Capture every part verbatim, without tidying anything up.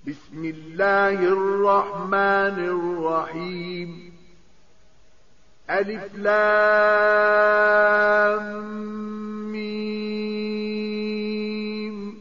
بسم الله الرحمن الرحيم. ألف لام ميم.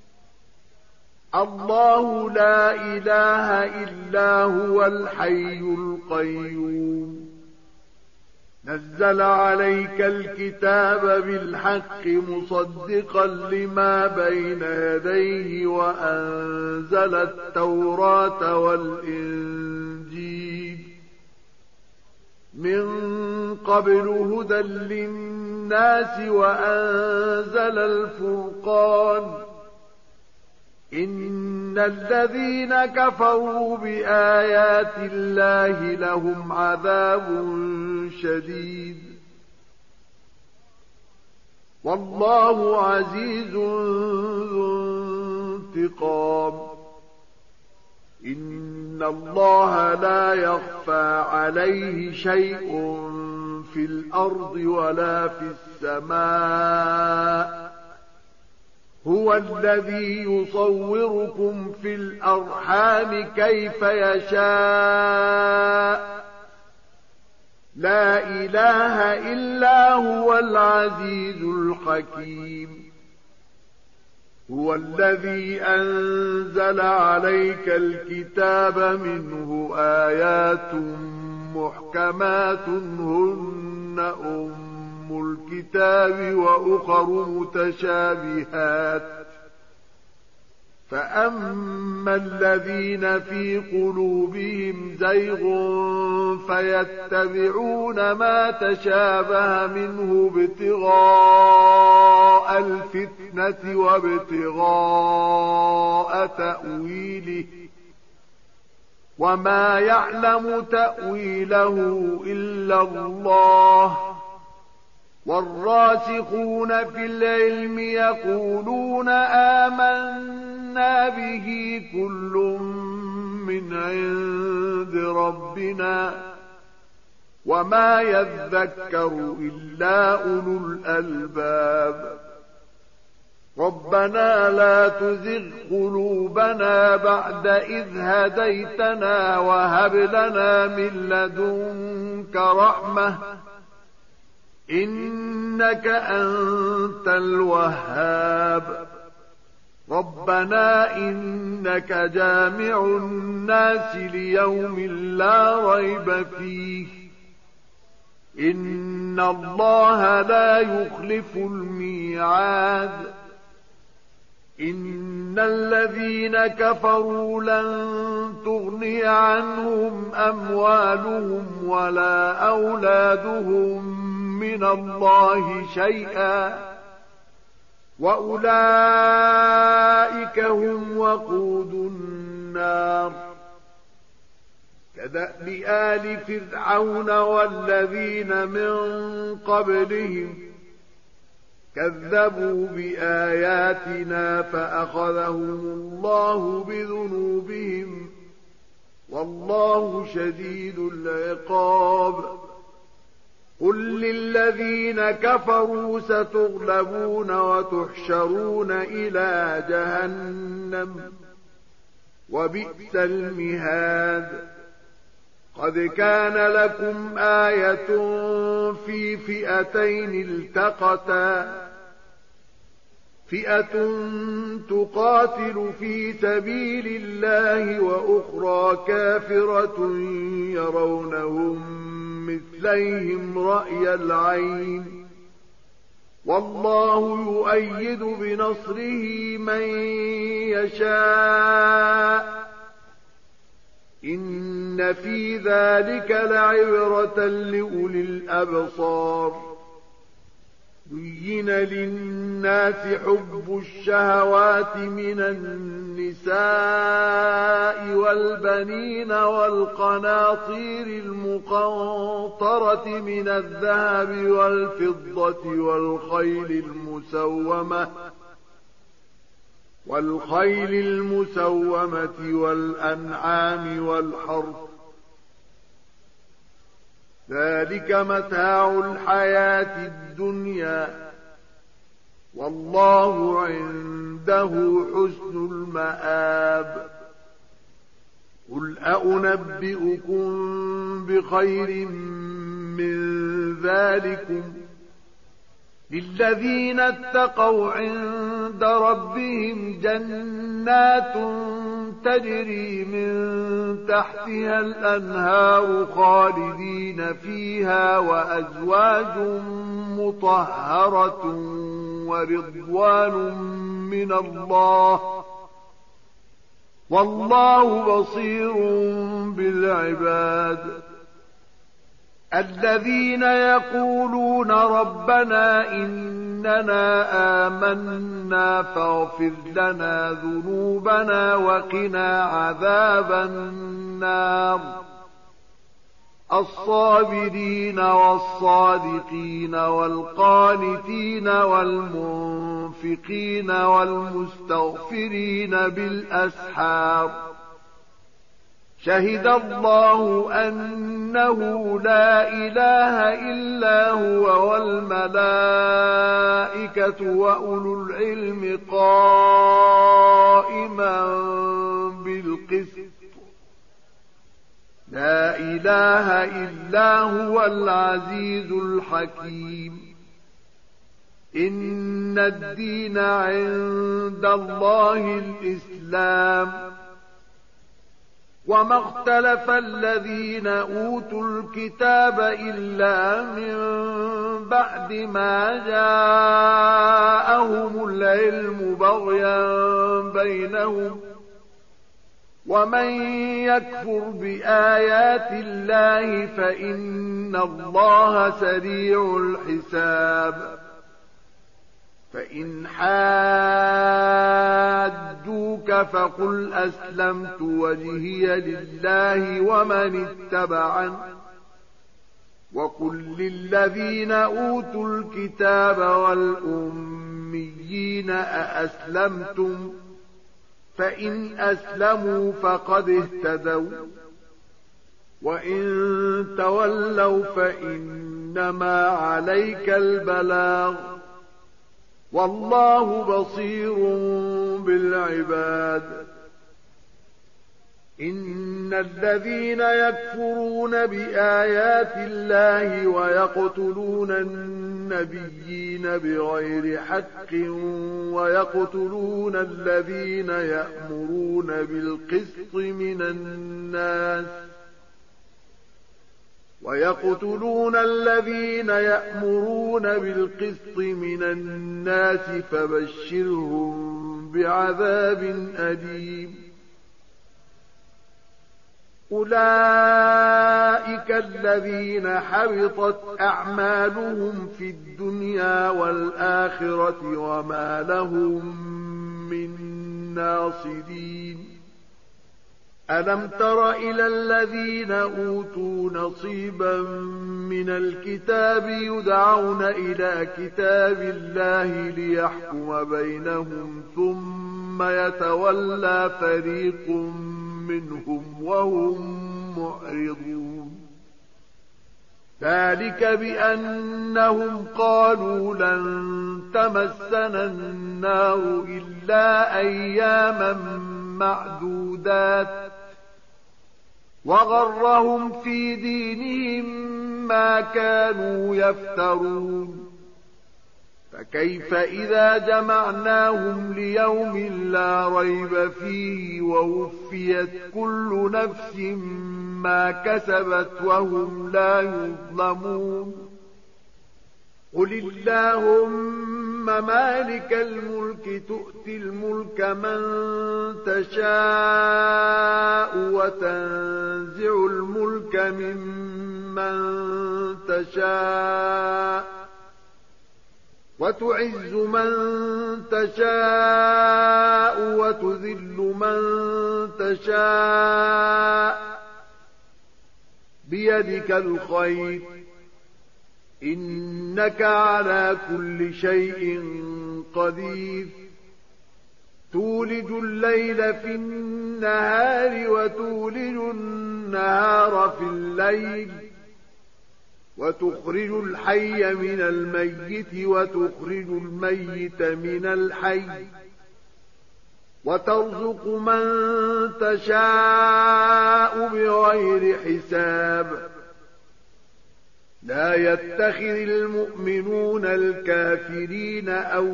الله لا إله إلا هو الحي القيوم. نزل عليك الكتاب بالحق مصدقا لما بين يديه وأنزل التوراة والإنجيل من قبل هدى للناس وأنزل الفرقان. إن الذين كفروا بآيات الله لهم عذاب شديد والله عزيز ذو انتقام. إن الله لا يخفى عليه شيء في الأرض ولا في السماء. هو الذي يصوركم في الأرحام كيف يشاء. لا إله إلا هو العزيز الحكيم. هو الذي أنزل عليك الكتاب منه آيات محكمات هن أم الكتاب وأخر متشابهات. فأما الذين في قلوبهم زيغ فيتبعون ما تشابه منه ابتغاء الفتنة وابتغاء تأويله وما يعلم تأويله إلا الله. والراسخون في العلم يقولون آمنا به كل من عند ربنا وما يذكر إلا أولو الألباب. ربنا لا تزغ قلوبنا بعد إذ هديتنا وهب لنا من لدنك رحمة إنك أنت الوهاب. ربنا إنك جامع الناس ليوم لا ريب فيه. إن الله لا يخلف الميعاد. إن الذين كفروا لن تغني عنهم أموالهم ولا أولادهم من الله شيئا وأولئك هم وقود النار. كدأب آل فرعون والذين من قبلهم كذبوا بآياتنا فأخذهم الله بذنوبهم والله شديد العقاب. قل للذين كفروا ستغلبون وتحشرون إلى جهنم وبئس المهاد. قد كان لكم آية في فئتين التقتا فئة تقاتل في سبيل الله وأخرى كافرة يرونهم مثليهم رأي العين والله يؤيد بنصره من يشاء. إن في ذلك لعبرة لأولي الأبصار. زين للناس حب الشهوات من النساء والبنين والقناطير المقنطرة من الذهب والفضة والخيل المسومة والخيل المسومة والأنعام والحرث. ذلك متاع الحياة الدنيا والله عنده حسن المآب. قل أأنبئكم بخير من ذلكم للذين اتقوا عند ربهم جنات تجري من تحتها الأنهار خالدين فيها وأزواج مطهرة ورضوان من الله والله بصير بالعباد الذين يقولون ربنا إننا آمنا فاغفر لنا ذنوبنا وقنا عذاب النار الصابرين والصادقين والقانتين والمنفقين والمستغفرين بالأسحار شهد الله أنه لا إله إلا هو والملائكة وأولو العلم قائما بالقسط لا إله إلا هو العزيز الحكيم إن الدين عند الله الإسلام وما اختلف الذين أوتوا الكتاب إلا من بعد ما جاءهم العلم بغيا بينهم ومن يكفر بآيات الله فإن الله سريع الحساب فإن حاجوك فقل أسلمت وجهي لله ومن اتبعني وقل للذين أوتوا الكتاب والأميين أأسلمتم فإن أسلموا فقد اهتدوا وإن تولوا فإنما عليك البلاغ والله بصير بالعباد إن الذين يكفرون بآيات الله ويقتلون النبيين بغير حق ويقتلون الذين يأمرون بالقسط من الناس ويقتلون الذين يأمرون بالقسط من الناس فبشرهم بعذاب أليم أولئك الذين حبطت أعمالهم في الدنيا والآخرة وما لهم من ناصرين ألم تر إلى الذين أوتوا نصيبا من الكتاب يدعون إلى كتاب الله ليحكم بينهم ثم يتولى فريق منهم وهم معرضون ذلك بأنهم قالوا لن تمسنا النار إلا أياما معدودات وغرهم في دينهم ما كانوا يفترون فكيف إذا جمعناهم ليوم لا ريب فيه ووفيت كل نفس ما كسبت وهم لا يظلمون قل اللهم مالك الملك تؤتي الملك من تشاء وتنزع الملك ممن تشاء وتعز من تشاء وتذل من تشاء بيدك الخير إنك على كل شيء قدير تولج الليل في النهار وتولج النهار في الليل وتخرج الحي من الميت وتخرج الميت من الحي وترزق من تشاء بغير حساب لا يتخذ المؤمنون الكافرين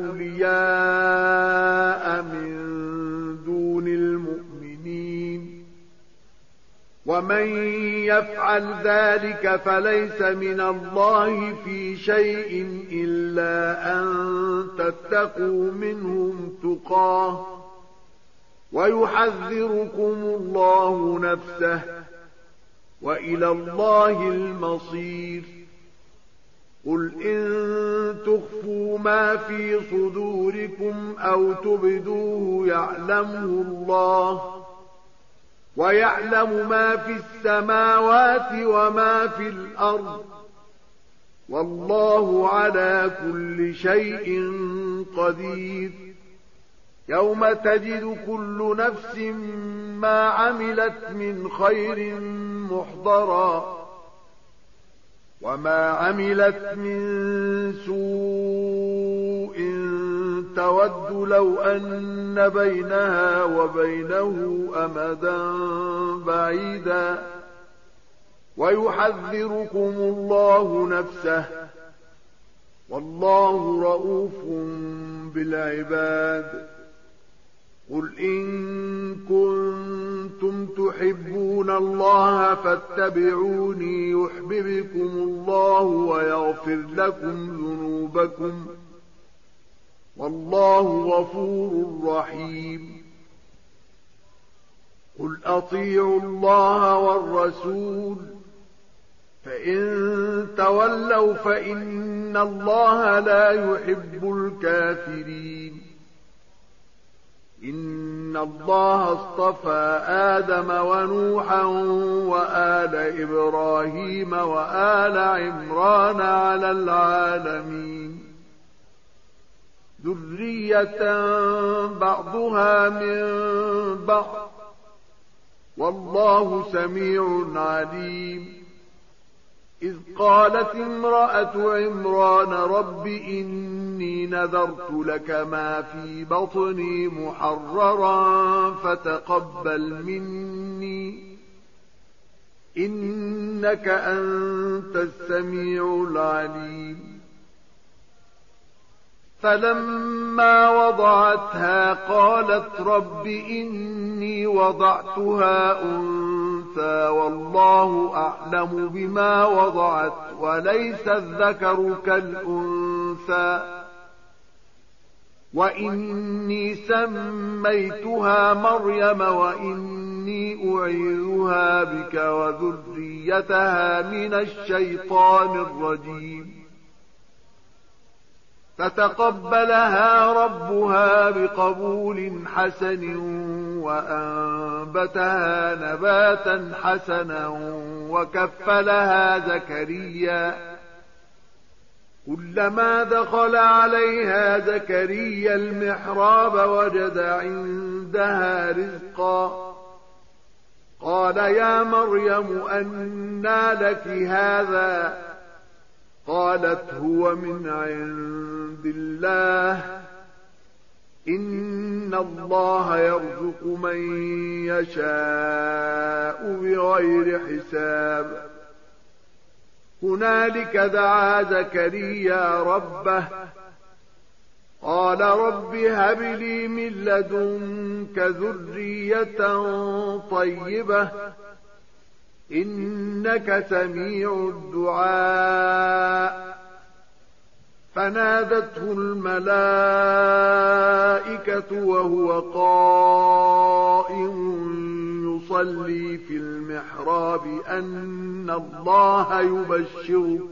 أولياء من دون المؤمنين ومن يفعل ذلك فليس من الله في شيء إلا أن تتقوا منهم تقاه ويحذركم الله نفسه وإلى الله المصير قل إن تخفوا ما في صدوركم أو تبدوه يعلمه الله ويعلم ما في السماوات وما في الأرض والله على كل شيء قدير يوم تجد كل نفس ما عملت من خير محضرا وما عملت من سوء تود لو أن بينها وبينه أمدا بعيدا ويحذركم الله نفسه والله رؤوف بالعباد قل إن كنتم تحبون الله فاتبعوني يحببكم الله ويغفر لكم ذنوبكم والله غفور رحيم قل أطيعوا الله والرسول فإن تولوا فإن الله لا يحب الكافرين إن الله اصطفى آدم ونوحا وآل إبراهيم وآل عمران على العالمين ذرية بعضها من بعض والله سميع عليم إذ قالت امرأة عمران رب إني نذرت لك ما في بطني محررا فتقبل مني إنك أنت السميع العليم فلما وضعتها قالت رب إني وضعتها أنثى والله أعلم بما وضعت وليس الذكر كالأنثى وإني سميتها مريم وإني أعيذها بك وذريتها من الشيطان الرجيم فتقبلها ربها بقبول حسن وأنبتها نباتا حسنا وكفلها زكريا كلما دخل عليها زكريا المحراب وجد عندها رزقا قال يا مريم أنى لك هذا قالت هو من عند الله إن الله يرزق من يشاء بغير حساب هنالك دعا زكريا ربه قال رب هب لي من لدنك ذرية طيبة إنك سميع الدعاء فنادته الملائكة وهو قائم يصلي في المحراب أن الله يبشرك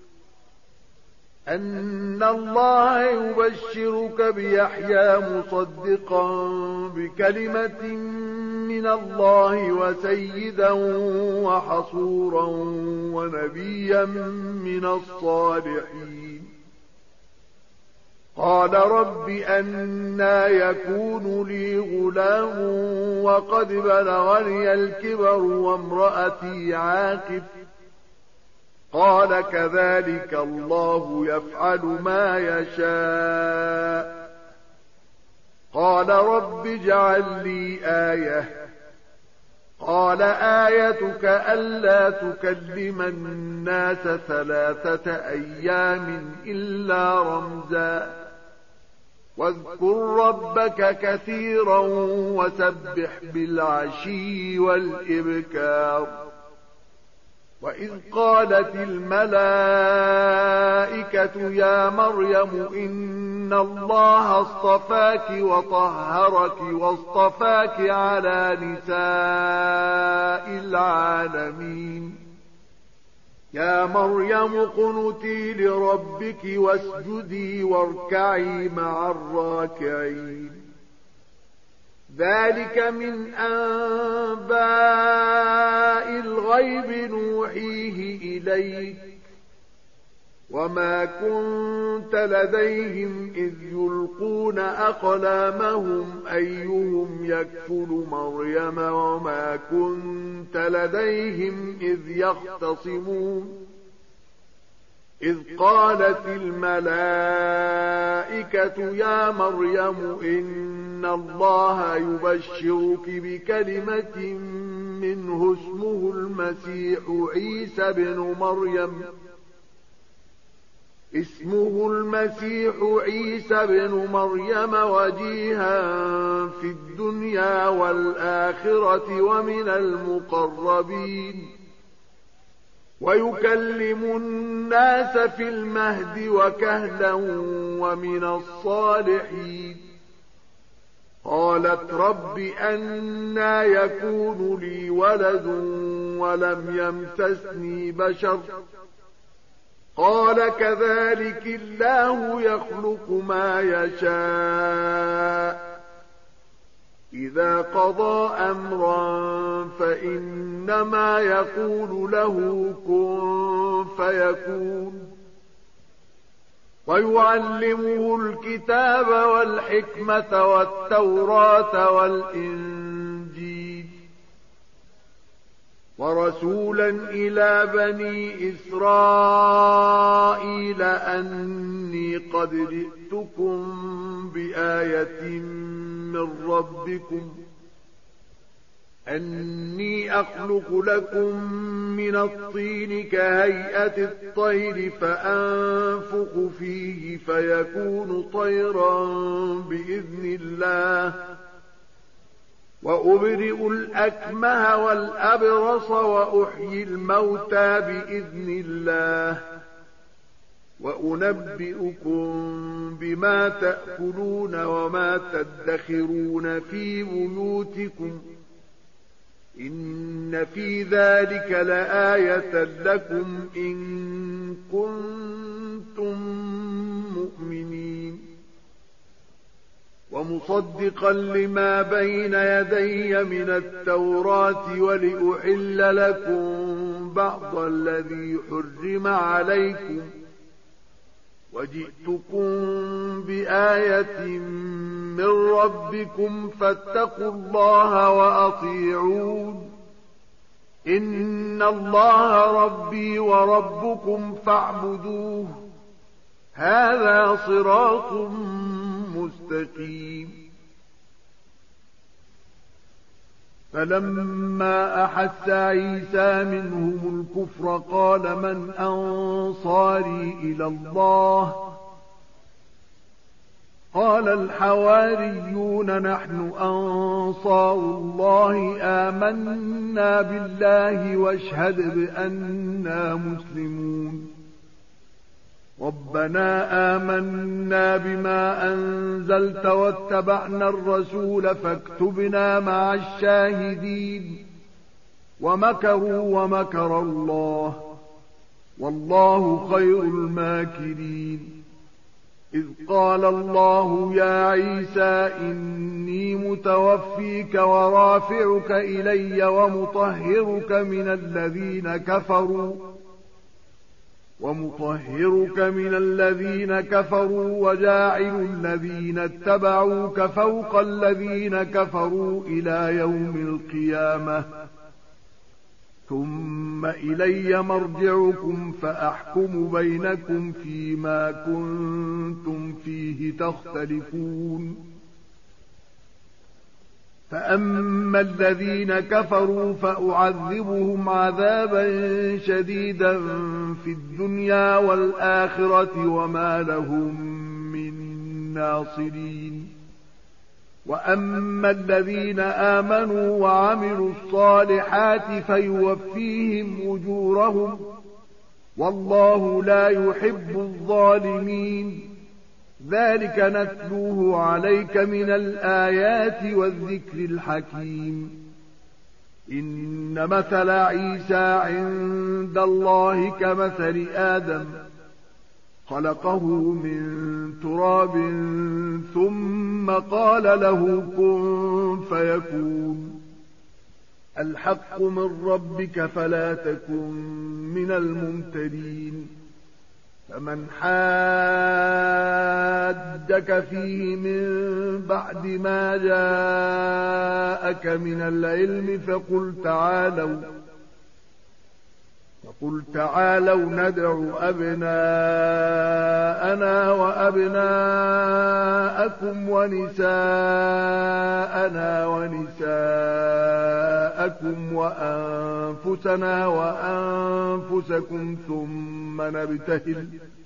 أن الله يبشرك بيحيى مصدقا بكلمة من الله وسيدا وحصورا ونبيا من الصالحين قال رب أنى يكون لي غلام وقد بلغني الكبر وامرأتي عاقر قال كذلك الله يفعل ما يشاء قال رب اجعل لي آية قال آيتك ألا تكلم الناس ثلاثة أيام إلا رمزا واذكر ربك كثيرا وسبح بالعشي والإبكار وإذ قالت الملائكة يا مريم إن الله اصطفاك وطهرك واصطفاك على نساء العالمين يا مريم اقنتي لربك واسجدي واركعي مع الراكعين ذلك من أنباء الغيب نوحيه إليك وما كنت لديهم إذ يلقون أقلامهم أيهم يكفل مريم وما كنت لديهم إذ يختصمون إذ قالت الملائكة يا مريم إن الله يبشرك بكلمة منه اسمه المسيح عيسى بن مريم اسمه المسيح عيسى بن مريم وجيها في الدنيا والآخرة ومن المقربين ويكلم الناس في المهد وكهلا ومن الصالحين قالت رب أنى يكون لي ولد ولم يمسسني بشر قال كذلك الله يخلق ما يشاء إذا قضى أمرا فإنما يقول له كن فيكون ويعلمه الكتاب والحكمة والتوراة والإنجيل ورسولا إلى بني إسرائيل أني قد جئتكم بآية من ربكم أني أخلق لكم من الطين كهيئة الطير فأنفخ فيه فيكون طيرا بإذن الله وأبرئ الأكمه والأبرص وأحيي الموتى بإذن الله وأنبئكم بما تأكلون وما تدخرون في بيوتكم إن في ذلك لآية لكم إن كنتم مؤمنين ومصدقا لما بين يدي من التوراة ولأحل لكم بعض الذي حرم عليكم وجئتكم بآية من ربكم فاتقوا الله وأطيعون إن الله ربي وربكم فاعبدوه هذا صراط مستقيم فلما أحس عيسى منهم الكفر قال من أنصاري إلى الله قال الحواريون نحن أنصار الله آمنا بالله واشهد بأننا مسلمون ربنا آمنا بما أنزلت واتبعنا الرسول فاكتبنا مع الشاهدين ومكروا ومكر الله والله خير الماكرين إذ قال الله يا عيسى إني متوفيك ورافعك إلي ومطهرك من الذين كفروا ومطهرك من الذين كفروا وجاعل الذين اتبعوك فوق الذين كفروا إلى يوم القيامة ثم إلي مرجعكم فأحكم بينكم فيما كنتم فيه تختلفون فأما الذين كفروا فأعذبهم عذابا شديدا في الدنيا والآخرة وما لهم من ناصرين. وأما الذين آمنوا وعملوا الصالحات فيوفيهم أجورهم والله لا يحب الظالمين. ذلك نتلوه عليك من الآيات والذكر الحكيم. إن مثل عيسى عند الله كمثل آدم خلقه من تراب ثم قال له كن فيكون. الحق من ربك فلا تكن من الممترين. فمن حاجك فيه من بعد ما جاءك من العلم فقل تعالوا فقل تعالوا ندع أبناءنا وأبناءكم ونساءنا ونساءكم وأنفسنا وأنفسكم ثم نبتهل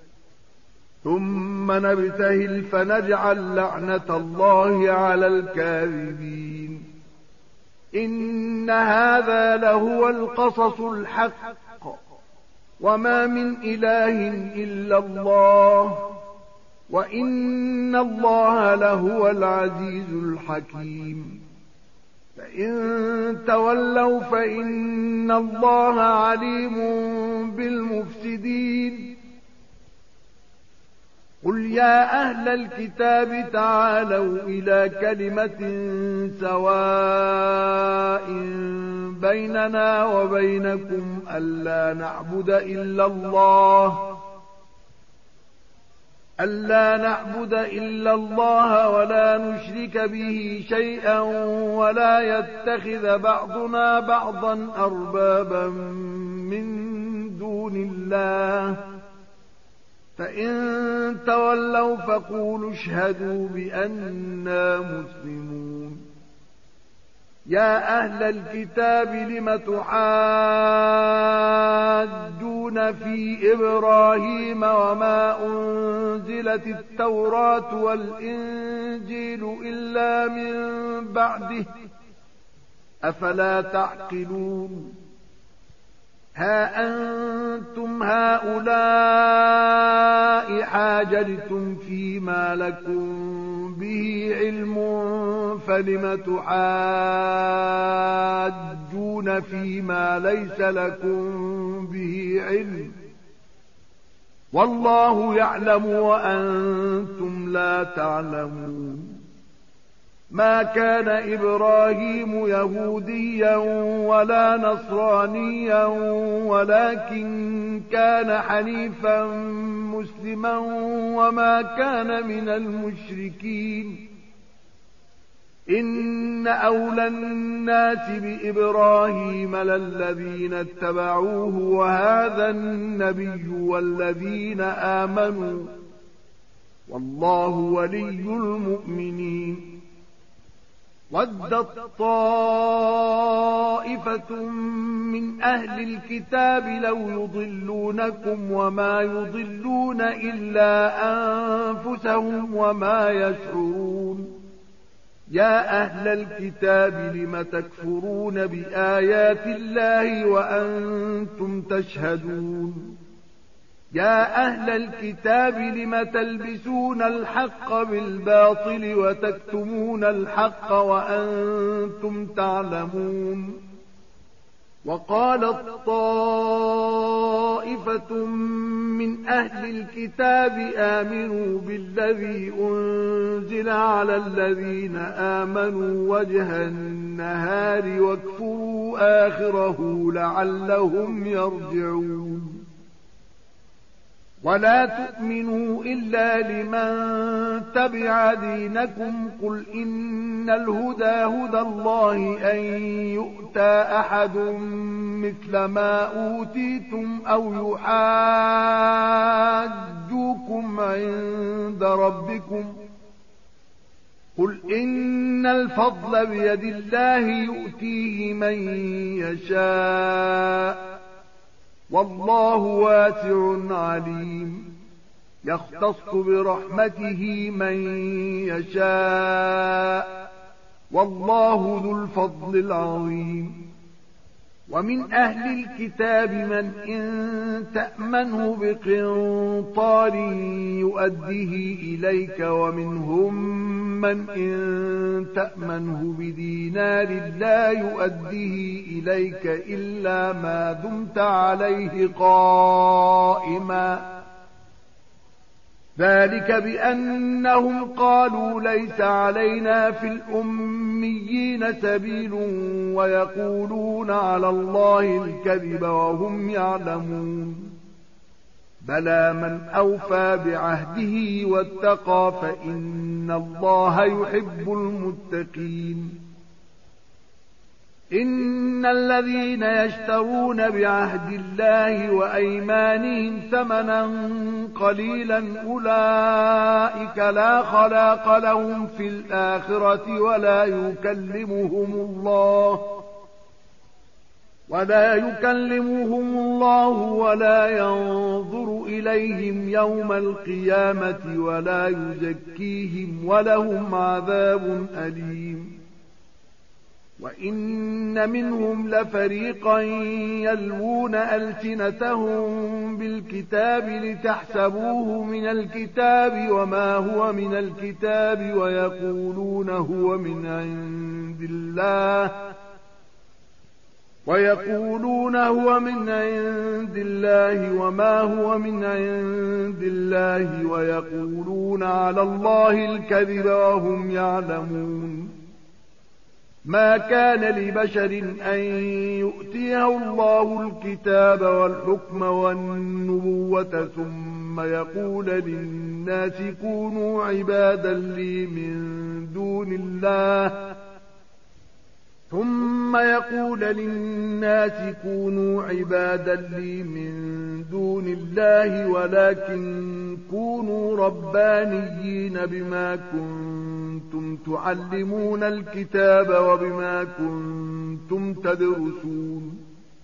ثم نبتهل فنجعل لعنة الله على الكاذبين. إن هذا لهو القصص الحق وما من إله إلا الله وإن الله لهو العزيز الحكيم. فإن تولوا فإن الله عليم بالمفسدين. قل يا أهل الكتاب تعالوا إلى كلمة سواء بيننا وبينكم ألا نعبد إلا الله ألا نعبد إلا الله ولا نشرك به شيئا ولا يتخذ بعضنا بعضا أربابا من دون الله. فإن تولوا فقولوا اشهدوا بأننا مسلمون. يا أهل الكتاب لم تحاجون في إبراهيم وما أنزلت التوراة والإنجيل إلا من بعده أفلا تعقلون. ها أنتم هؤلاء حاججتم فيما لكم به علم فلم تحاجون فيما ليس لكم به علم والله يعلم وأنتم لا تعلمون. ما كان إبراهيم يهوديا ولا نصرانيا ولكن كان حنيفا مسلما وما كان من المشركين. إن أولى الناس بإبراهيم للذين اتبعوه وهذا النبي والذين آمنوا والله ولي المؤمنين. ودت طائفة من أهل الكتاب لو يضلونكم وما يضلون إلا أنفسهم وما يشعرون. يا أهل الكتاب لم تكفرون بآيات الله وأنتم تشهدون. يا أهل الكتاب لم تلبسون الحق بالباطل وتكتمون الحق وأنتم تعلمون. وقالت طائفة من أهل الكتاب آمنوا بالذي أنزل على الذين آمنوا وجه النهار واكفروا آخره لعلهم يرجعون. ولا تؤمنوا إلا لمن تبع دينكم قل إن الهدى هدى الله أن يؤتى أحد مثل ما أوتيتم أو يحاجوكم عند ربكم قل إن الفضل بيد الله يؤتيه من يشاء والله واسع عليم يختص برحمته من يشاء والله ذو الفضل العظيم ومن أهل الكتاب من إن تأمنه بقنطار يؤديه إليك ومنهم من إن تأمنه بدينار لا يؤديه إليك إلا ما دمت عليه قائما ذلك بأنهم قالوا ليس علينا في الأميين سبيل ويقولون على الله الكذب وهم يعلمون بلى من أوفى بعهده واتقى فإن الله يحب المتقين إن الذين يشترون بعهد الله وأيمانهم ثمنا قليلا أولئك لا خلاق لهم في الآخرة ولا يكلمهم الله ولا يكلمهم الله ولا ينظر إليهم يوم القيامة ولا يزكيهم ولهم عذاب أليم وإن منهم لفريقا يلوون ألسنتهم بالكتاب لتحسبوه من الكتاب وما هو من الكتاب ويقولون هو من عند الله ويقولون هو من عند الله وما هو من عند الله ويقولون على الله الكذب وهم يعلمون ما كان لبشر أن يؤتيه الله الكتاب والحكم والنبوة ثم يقول للناس كونوا عبادا لي من دون الله ثم يقول للناس كونوا عبادا لي من دون الله ولكن كونوا ربانيين بما كنتم تعلمون الكتاب وبما كنتم تدرسون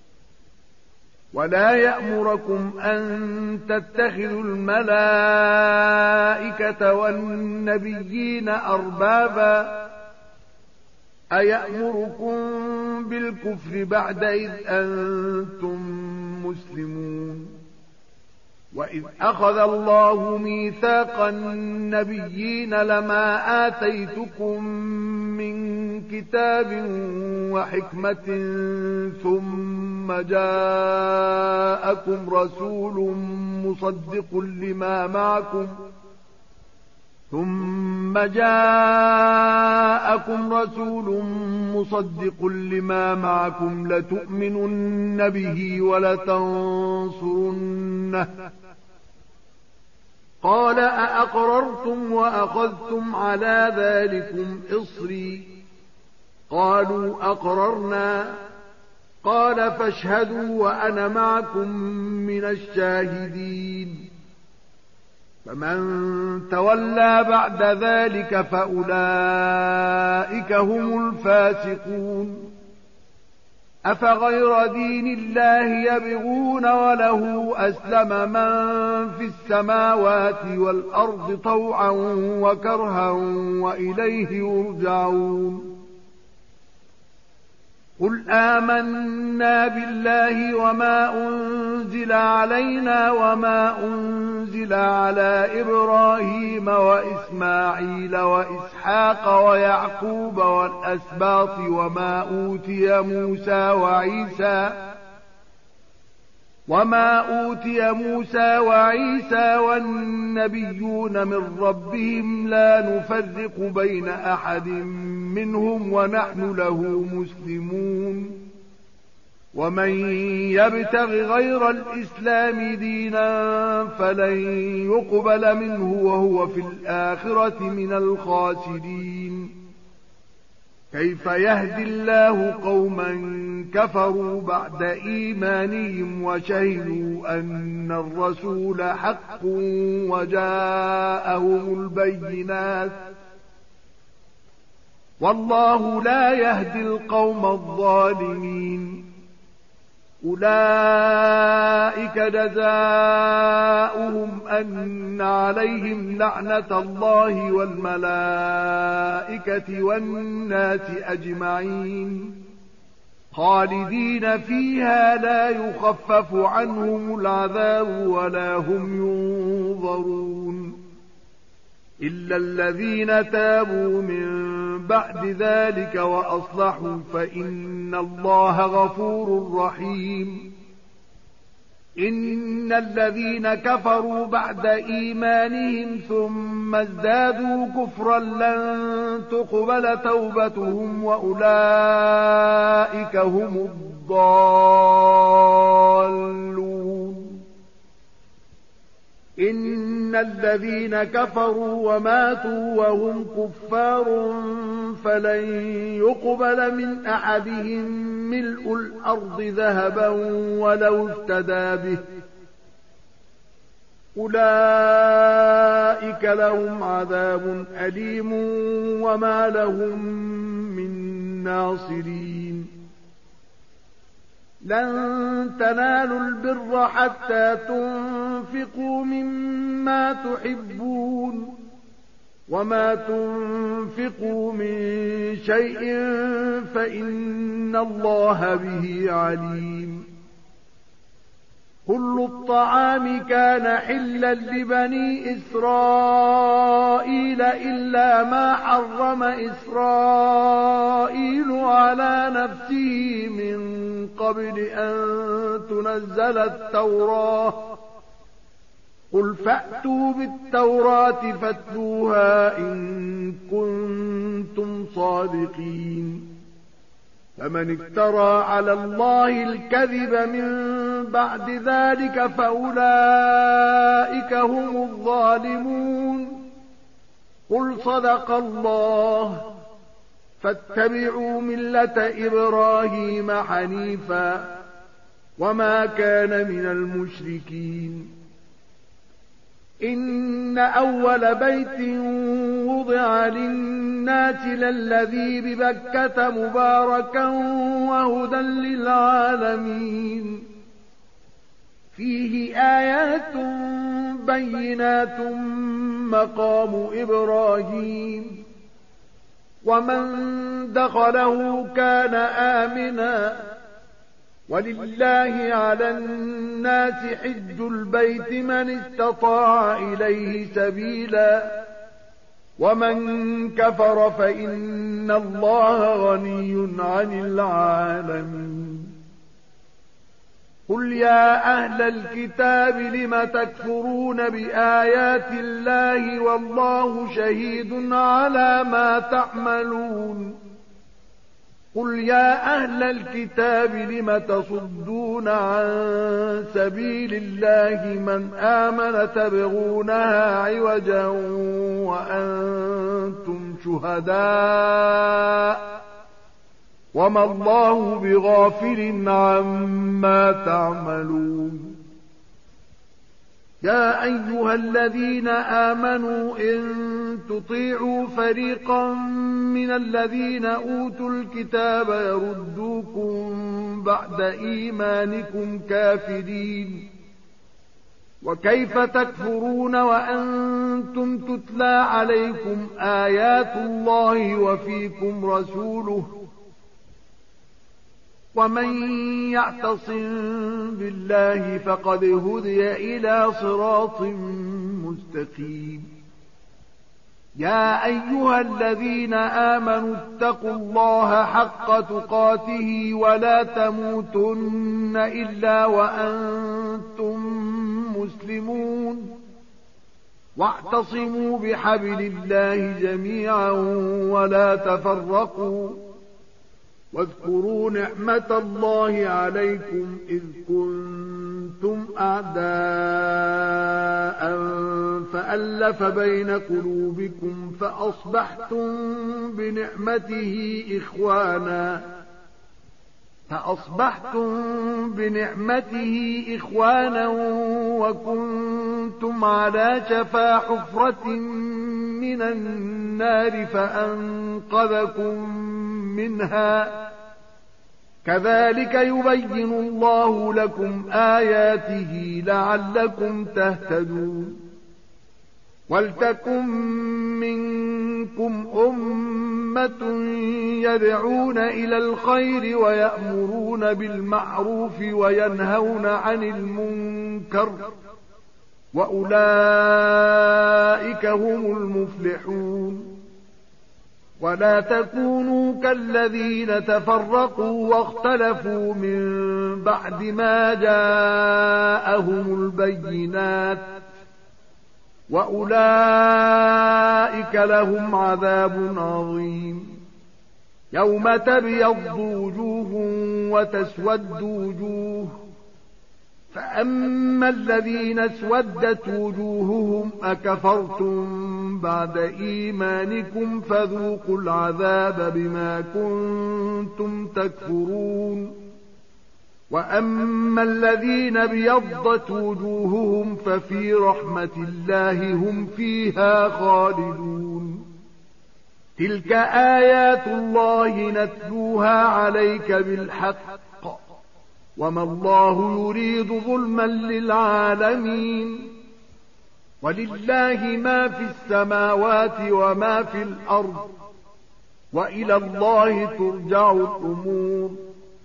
ولا يأمركم أن تتخذوا الملائكة والنبيين أربابا أيأمركم بالكفر بعد إذ أنتم مسلمون وإذ أخذ الله ميثاق النبيين لما آتيتكم من كتاب وحكمة ثم جاءكم رسول مصدق لما معكم ثم جاءكم رسول مصدق لما معكم لتؤمنن به ولتنصرنه قال أأقررتم وأخذتم على ذلكم إصري قالوا أقررنا قال فاشهدوا وأنا معكم من الشاهدين فمن تولى بعد ذلك فأولئك هم الفاسقون أفغير دين الله يبغون وله أسلم من في السماوات والأرض طوعا وكرها وإليه يرجعون قل آمنا بالله وما أنزل علينا وما أنزل على إبراهيم وإسماعيل وإسحاق ويعقوب والأسباط وما أوتي موسى وعيسى وما أوتي موسى وعيسى والنبيون من ربهم لا نفرق بين أحد منهم ونحن له مسلمون ومن يبتغ غير الإسلام دينا فلن يقبل منه وهو في الآخرة من الخاسرين كيف يهدي الله قوما كفروا بعد إيمانهم وشهدوا أن الرسول حق وجاءهم البينات والله لا يهدي القوم الظالمين. أولئك جزاؤهم أن عليهم لعنة الله والملائكة والناس أجمعين خالدين فيها لا يخفف عنهم العذاب ولا هم ينظرون إلا الذين تابوا من بعد ذلك وأصلحوا فإن الله غفور رحيم. إن الذين كفروا بعد إيمانهم ثم ازدادوا كفرا لن تقبل توبتهم وأولئك هم الضالون. إن الذين كفروا وماتوا وهم كفار فلن يقبل من أحدهم ملء الأرض ذهبا ولو افتدى به أولئك لهم عذاب أليم وما لهم من ناصرين. لن تنالوا البر حتى تنفقوا مما تحبون وما تنفقوا من شيء فإن الله به عليم. كل الطعام كان حلا لبني إسرائيل إلا ما حرم إسرائيل على نفسه من قبل أن تنزل التوراة. قل فأتوا بالتوراة فاتلوها إن كنتم صادقين. فمن افترى على الله الكذب من بعد ذلك فأولئك هم الظالمون. قل صدق الله فاتبعوا ملة إبراهيم حنيفا وما كان من المشركين. إن أول بيت وضع للناس للذي ببكة مباركا وهدى للعالمين فيه آيات بينات مقام إبراهيم ومن دخله كان آمنا ولله على الناس حج البيت من استطاع إليه سبيلا ومن كفر فإن الله غني عن العالمين. قل يا أهل الكتاب لم تكفرون بآيات الله والله شهيد على ما تعملون. قل يا أهل الكتاب لم تصدون عن سبيل الله من آمن تبغونها عوجا وأنتم شهداء وما الله بغافل عما تعملون. يا أيها الذين آمنوا إن تطيعوا فريقا من الذين أوتوا الكتاب يردوكم بعد إيمانكم كافرين وكيف تكفرون وأنتم تتلى عليكم آيات الله وفيكم رسوله ومن يعتصم بالله فقد هدي إلى صراط مستقيم. يا أيها الذين آمنوا اتقوا الله حق تقاته ولا تموتن إلا وأنتم مسلمون واعتصموا بحبل الله جميعا ولا تفرقوا واذكروا نعمة الله عليكم إذ كنتم أعداء فألف بين قلوبكم فأصبحتم بنعمته إخوانا فأصبحتم بنعمته إخوانا وكنتم على شفا حفرة من النار فأنقذكم منها كذلك يبين الله لكم آياته لعلكم تهتدون ولتكن منكم أمة يدعون إلى الخير ويأمرون بالمعروف وينهون عن المنكر وأولئك هم المفلحون ولا تكونوا كالذين تفرقوا واختلفوا من بعد ما جاءهم البينات وأولئك لهم عذاب عظيم يوم تبيض وجوه وتسود وجوه فأما الذين اسودت وجوههم أكفرتم بعد إيمانكم فذوقوا العذاب بما كنتم تكفرون وأما الذين ابيضت وجوههم ففي رحمة الله هم فيها خالدون تلك آيات الله نتلوها عليك بالحق وما الله يريد ظلما للعالمين ولله ما في السماوات وما في الأرض وإلى الله ترجع الأمور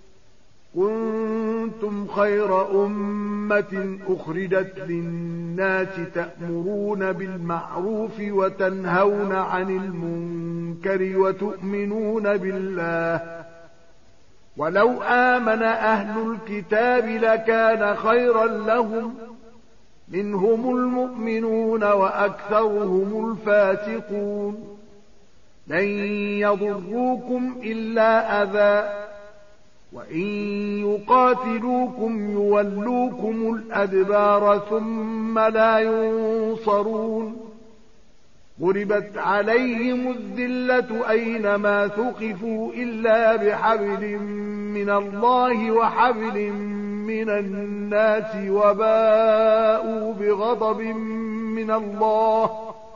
كنتم خير أمة أخرجت للناس تأمرون بالمعروف وتنهون عن المنكر وتؤمنون بالله ولو آمن أهل الكتاب لكان خيرا لهم منهم المؤمنون وأكثرهم الفاسقون لن يضروكم إلا أذى وإن يقاتلوكم يولوكم الأدبار ثم لا ينصرون ضربت عليهم الذلة أينما ثقفوا إلا بحبل من الله وحبل من الناس وباءوا بغضب من الله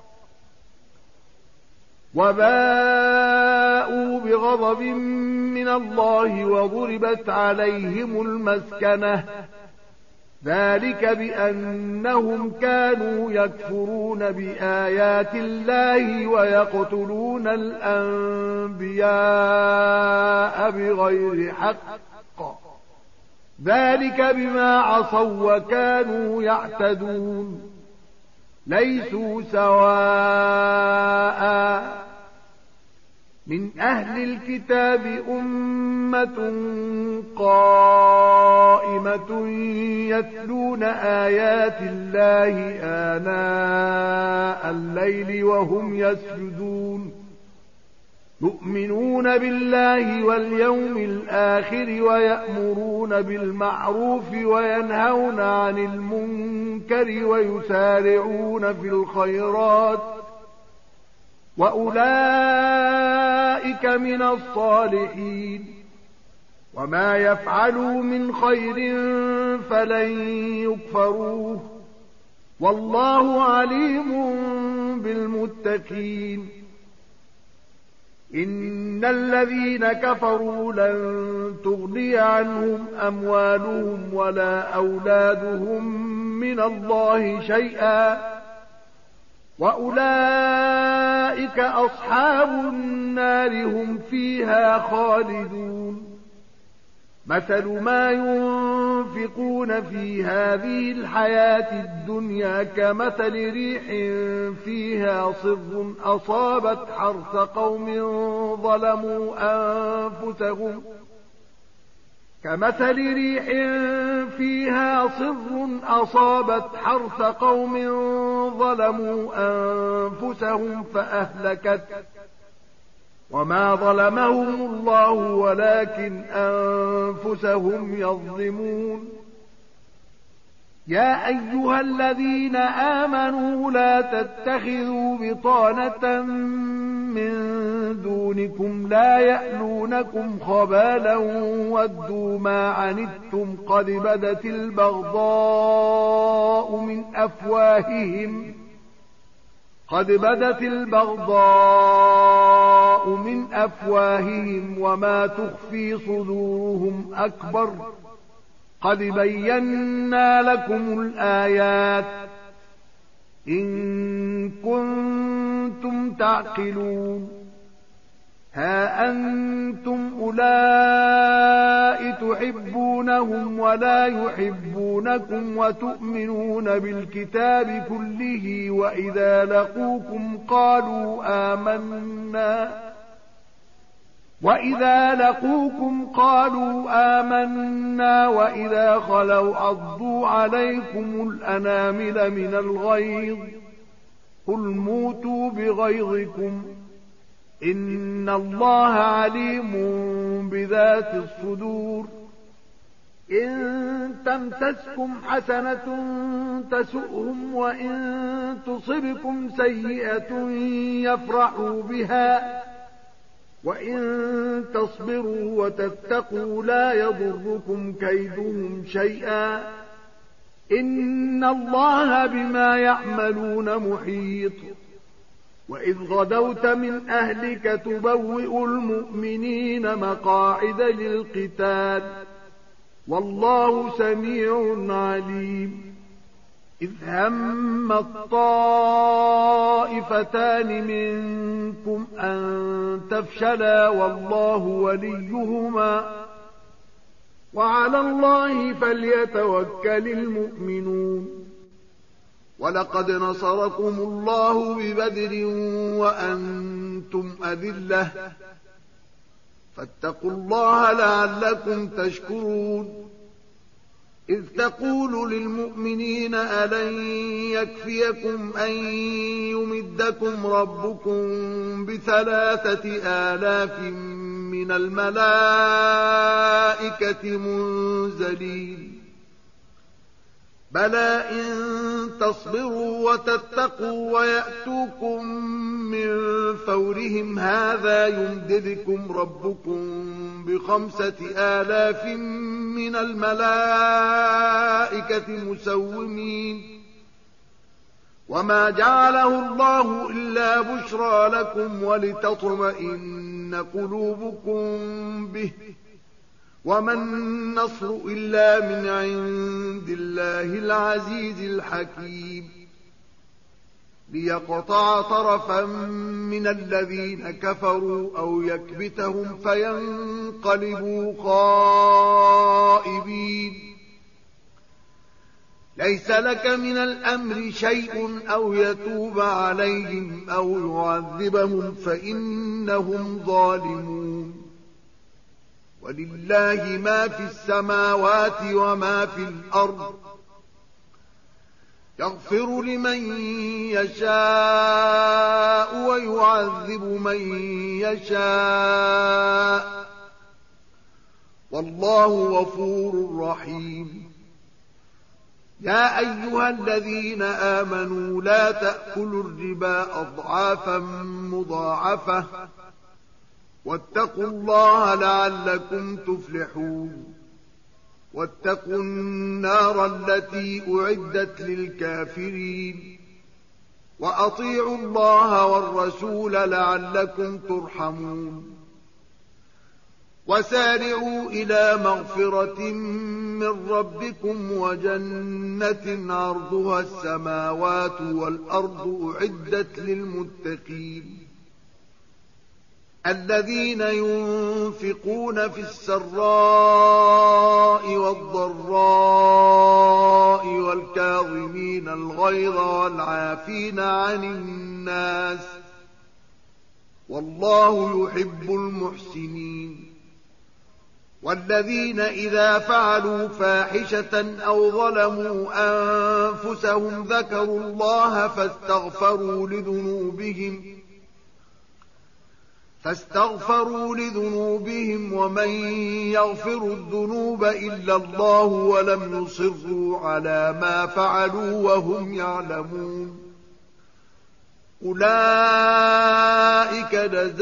وباءوا بغضب من الله وضربت عليهم المسكنة ذلك بأنهم كانوا يكفرون بآيات الله ويقتلون الأنبياء بغير حق ذلك بما عصوا وكانوا يعتدون ليسوا سواء من أهل الكتاب أمة قائمة يتلون آيات الله آناء الليل وهم يسجدون يؤمنون بالله واليوم الآخر ويأمرون بالمعروف وينهون عن المنكر ويسارعون في الخيرات وأولئك من الصالحين وما يفعلوا من خير فلن يكفروه والله عليم بالمتقين إن الذين كفروا لن تغني عنهم أموالهم ولا أولادهم من الله شيئا وأولئك أصحاب النار هم فيها خالدون مثل ما ينفقون في هذه الحياة الدنيا كمثل ريح فيها صر أصابت حرث قوم ظلموا أنفسهم كمثل ريح فيها صر أصابت حرث قوم ظلموا أنفسهم فأهلكت وما ظلمهم الله ولكن أنفسهم يظلمون يا أيها الذين آمنوا لا تتخذوا بطانة من دونكم لا يألونكم خبالا ودوا ما عنتم قد بدت البغضاء من أفواههم قد بدت البغضاء من أفواههم وما تخفي صدورهم أكبر قد بينا لكم الآيات إن كنتم تعقلون ها أنتم أولئك تحبونهم ولا يحبونكم وتؤمنون بالكتاب كله وإذا لقوكم قالوا آمنا وَإِذَا لَقُوكُمْ قَالُوا آمَنَّا وَإِذَا خَلَوْا عَضُّوا عَلَيْكُمُ الْأَنَامِلَ مِنَ الْغَيْظِ قُلْ مُوتُوا بِغَيْظِكُمْ إِنَّ اللَّهَ عَلِيمٌ بِذَاتِ الصُّدُورِ إِن تَمْسَسْكُمْ حَسَنَةٌ تَسُؤْهُمْ وَإِن تُصِبْكُمْ سَيِّئَةٌ يَفْرَحُوا بِهَا وَإِن تَصْبِرُوا وَتَتَّقُوا لَا يَضُرُّكُمْ كَيْدُهُمْ شَيْئًا إِنَّ اللَّهَ بِمَا يَعْمَلُونَ مُحِيطٌ وَإِذْ غَدَوْتَ مِنْ أَهْلِكَ تُبَوِّئُ الْمُؤْمِنِينَ مَقَاعِدَ لِلْقِتَالِ وَاللَّهُ سَمِيعٌ عَلِيمٌ إِذْ هَمَّ الطَّائِفَتَانِ مِنكُمْ أَن تَفْشَلَا وَاللَّهُ وَلِيُّهُمَا وَعَلَى اللَّهِ فَلْيَتَوَكَّلِ الْمُؤْمِنُونَ وَلَقَدْ نَصَرَكُمُ اللَّهُ بِبَدْرٍ وَأَنْتُمْ أَذِلَّةٌ فَاتَّقُوا اللَّهَ لَعَلَّكُمْ تَشْكُرُونَ إذ تقول للمؤمنين ألن يكفيكم أن يمدكم ربكم بثلاثة آلاف من الملائكة منزلين بلى إن تصبروا وتتقوا ويأتوكم من فورهم هذا يمددكم ربكم بخمسة آلاف من الملائكة مسومين وما جعله الله إلا بشرى لكم ولتطمئن قلوبكم به وما النصر إلا من عند الله العزيز الحكيم ليقطع طرفا من الذين كفروا أو يكبتهم فينقلبوا خائبين ليس لك من الأمر شيء أو يتوب عليهم أو يعذبهم فإنهم ظالمون ولله ما في السماوات وما في الأرض يغفر لمن يشاء ويعذب من يشاء والله غفور رحيم يا أيها الذين آمنوا لا تأكلوا الربا أضعافا مضاعفة واتقوا الله لعلكم تفلحون واتقوا النار التي أعدت للكافرين وأطيعوا الله والرسول لعلكم ترحمون وسارعوا إلى مغفرة من ربكم وجنة عرضها السماوات والأرض أعدت للمتقين الذين ينفقون في السراء والضراء والكاظمين الغيظ والعافين عن الناس والله يحب المحسنين والذين إذا فعلوا فاحشة أو ظلموا أنفسهم ذكروا الله فاستغفروا لذنوبهم فاستغفروا لذنوبهم ومن يغفر الذنوب إلا الله ولم يصروا على ما فعلوا وهم يعلمون. أولئك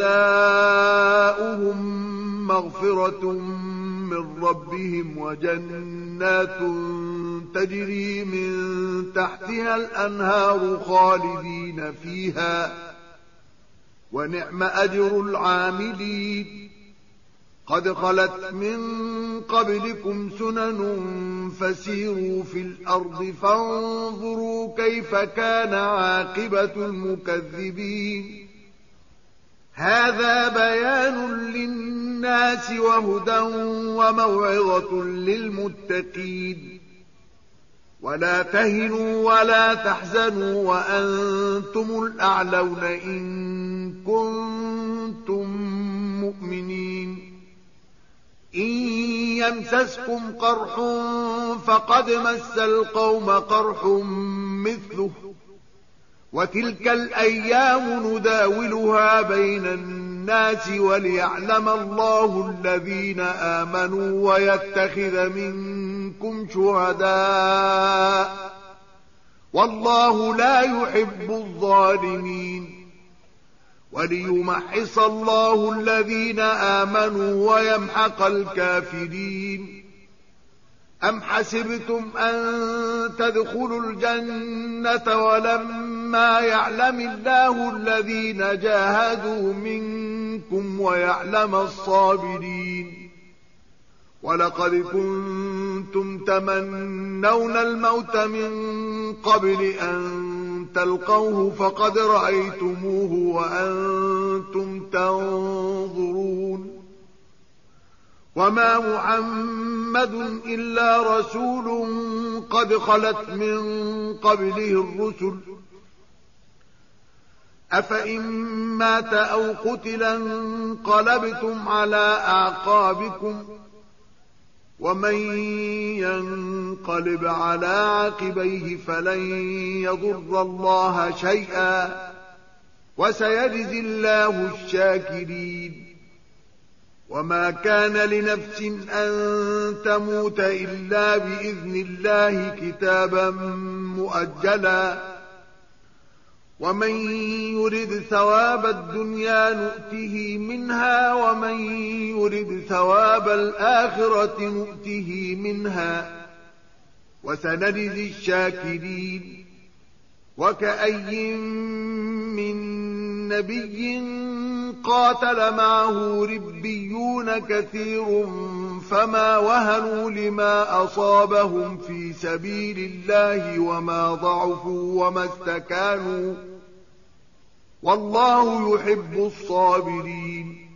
جزاؤهم مغفرة من ربهم وجنات تجري من تحتها الأنهار خالدين فيها ونعم أجر العاملين. قد خلت من قبلكم سنن فسيروا في الأرض فانظروا كيف كان عاقبة المكذبين. هذا بيان للناس وهدى وموعظة للمتقين. ولا تهنوا ولا تحزنوا وأنتم الأعلون إن كنتم مؤمنين. إن يمسسكم قرح فقد مس القوم قرح مثله وتلك الأيام نداولها بين الناس وليعلم الله الذين آمنوا ويتخذ منكم شهداء والله لا يحب الظالمين. وليمحص الله الذين آمنوا ويمحق الكافرين. أم حسبتم أن تدخلوا الجنة ولما يعلم الله الذين جاهدوا منكم ويعلم الصابرين. ولقد كنتم تمنون الموت من قبل أن تلقوه فقد رأيتموه وأنتم تنظرون. وما محمد إلا رسول قد خلت من قبله الرسل أفإن مات أو قتل انقلبتم على أعقابكم ومن ينقلب على عقبيه فلن يضر الله شيئا وسيجزي الله الشاكرين. وما كان لنفس أن تموت إلا بإذن الله كتابا مؤجلا ومن يرد ثواب الدنيا نؤته منها ومن يرد ثواب الآخرة نؤته منها وسنجزي الشاكرين. وكأي من نبي قاتل معه ربيون كثير فما وهنوا لما أصابهم في سبيل الله وما ضعفوا وما استكانوا والله يحب الصابرين.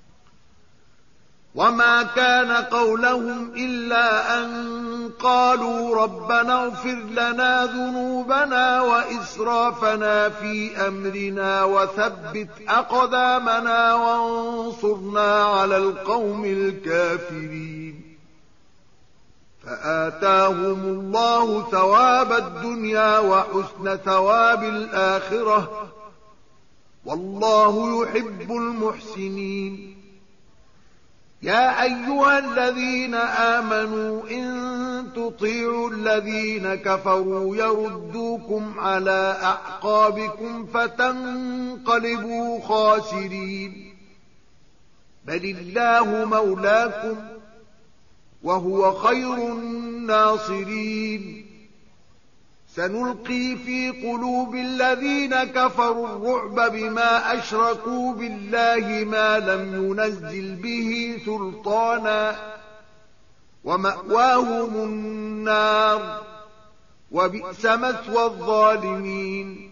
وما كان قولهم إلا أن قالوا ربنا اغفر لنا ذنوبنا وإسرافنا في أمرنا وثبت أقدامنا وانصرنا على القوم الكافرين. فآتاهم الله ثواب الدنيا وحسن ثواب الآخرة والله يحب المحسنين. يا أيها الذين آمنوا إن تطيعوا الذين كفروا يردوكم على أعقابكم فتنقلبوا خاسرين. بل الله مولاكم وهو خير الناصرين. سنلقي في قلوب الذين كفروا الرعب بما أشركوا بالله ما لم ينزل به سلطانا ومأواهم النار وبئس مثوى الظالمين.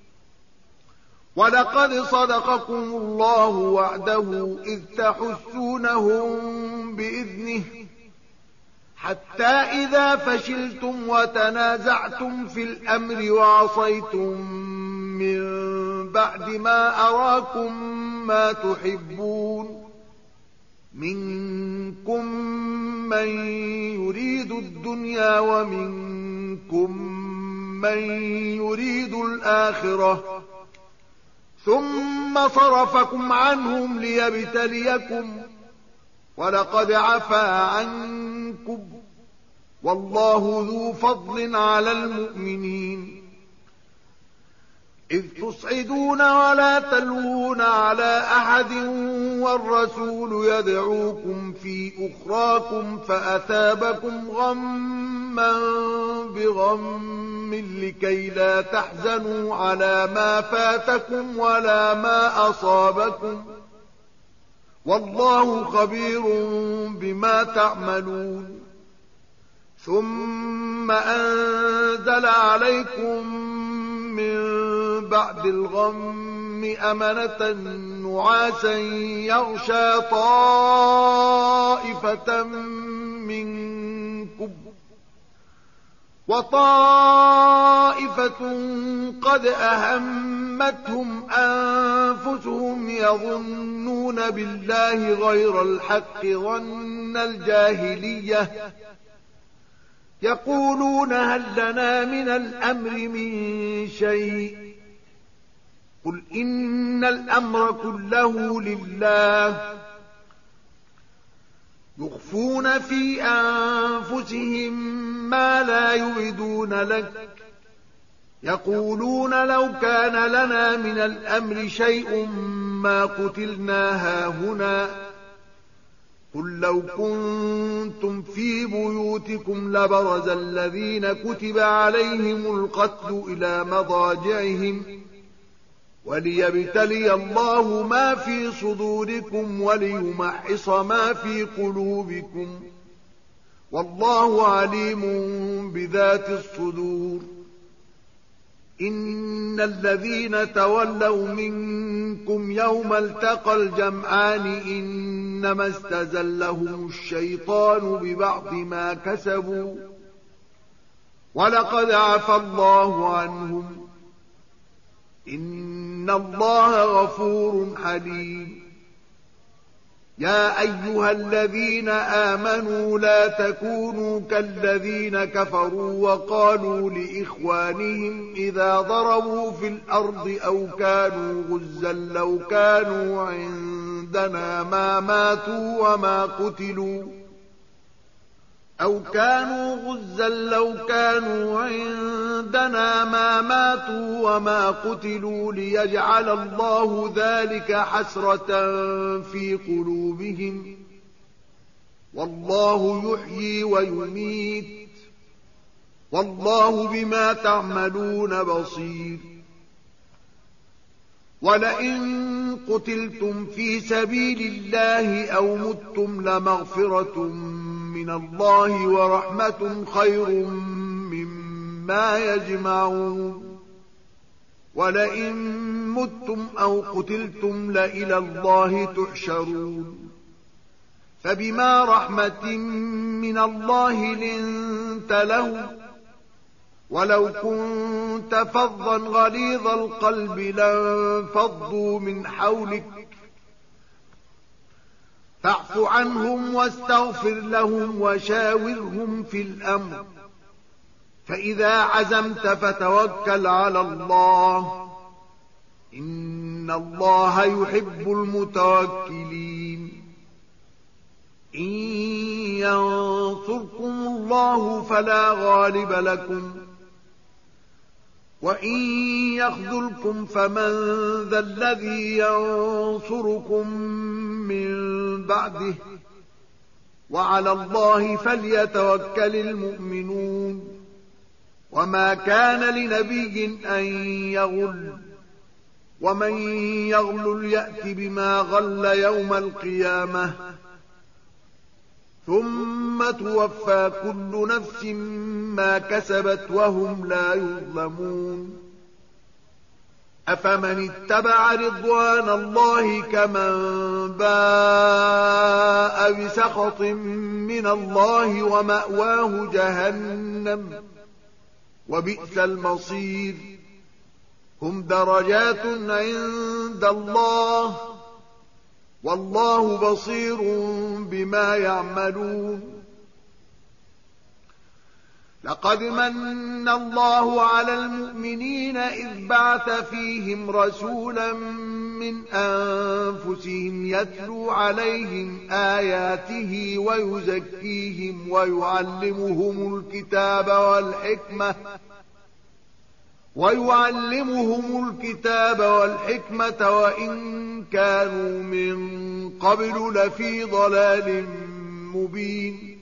ولقد صدقكم الله وعده إذ تحسونهم بإذنه حتى إذا فشلتم وتنازعتم في الأمر وعصيتم من بعد ما أراكم ما تحبون منكم من يريد الدنيا ومنكم من يريد الآخرة ثم صرفكم عنهم ليبتليكم ولقد عفا عنكم والله ذو فضل على المؤمنين إذ تصعدون ولا تلوون على أحد والرسول يدعوكم في أخراكم فأثابكم غما بغم لكي لا تحزنوا على ما فاتكم ولا ما أصابكم والله خبير بما تعملون ثم أنزل عليكم من بعد الغم أمنة نعاسا يغشى طائفة منكم وطائفة قد أهمتهم أنفسهم يظنون بالله غير الحق ظن الجاهلية يقولون هل لنا من الأمر من شيء قل إن الأمر كله لله يخفون في أنفسهم ما لا يبدون لك يقولون لو كان لنا من الأمر شيء ما قتلنا هاهنا قل لو كنتم في بيوتكم لبرز الذين كتب عليهم القتل إلى مضاجعهم وليبتلي الله ما في صدوركم وليمحص ما في قلوبكم والله عليم بذات الصدور إن الذين تولوا منكم يوم التقى الجمعان إنما استزلهم الشيطان ببعض ما كسبوا ولقد عفى الله عنهم إن الله غفور حليم يا أيها الذين آمنوا لا تكونوا كالذين كفروا وقالوا لإخوانهم إذا ضربوا في الأرض أو كانوا غزا لو كانوا عندنا ما ماتوا وما قتلوا أو كانوا غزا لو كانوا عندنا ما ماتوا وما قتلوا ليجعل الله ذلك حسرة في قلوبهم والله يحيي ويميت والله بما تعملون بصير ولئن قتلتم في سبيل الله أو متم لمغفرة من الله ورحمة خير مما يجمعون ولئن متم أو قتلتم لإلى الله تحشرون فبما رحمة من الله لنت له ولو كنت فظا غليظ القلب لانفضوا من حولك فاعف عنهم واستغفر لهم وشاورهم في الأمر فإذا عزمت فتوكل على الله إن الله يحب المتوكلين إن ينصركم الله فلا غالب لكم وإن يخذلكم فمن ذا الذي ينصركم من بعده وعلى الله فليتوكل المؤمنون وما كان لنبي أن يغل ومن يغل يأت بما غل يوم القيامة ثم توفى كل نفس ما كسبت وهم لا يظلمون أفمن اتبع رضوان الله كمن باء بسخط من الله ومأواه جهنم وبئس المصير هم درجات عند الله والله بصير بما يعملون لقد من الله على المؤمنين إذ بعث فيهم رسولا من أنفسهم يتلو عليهم آياته ويزكيهم ويعلمهم الكتاب والحكمة ويعلمهم الكتاب والحكمة وإن كانوا من قبل لفي ضلال مبين.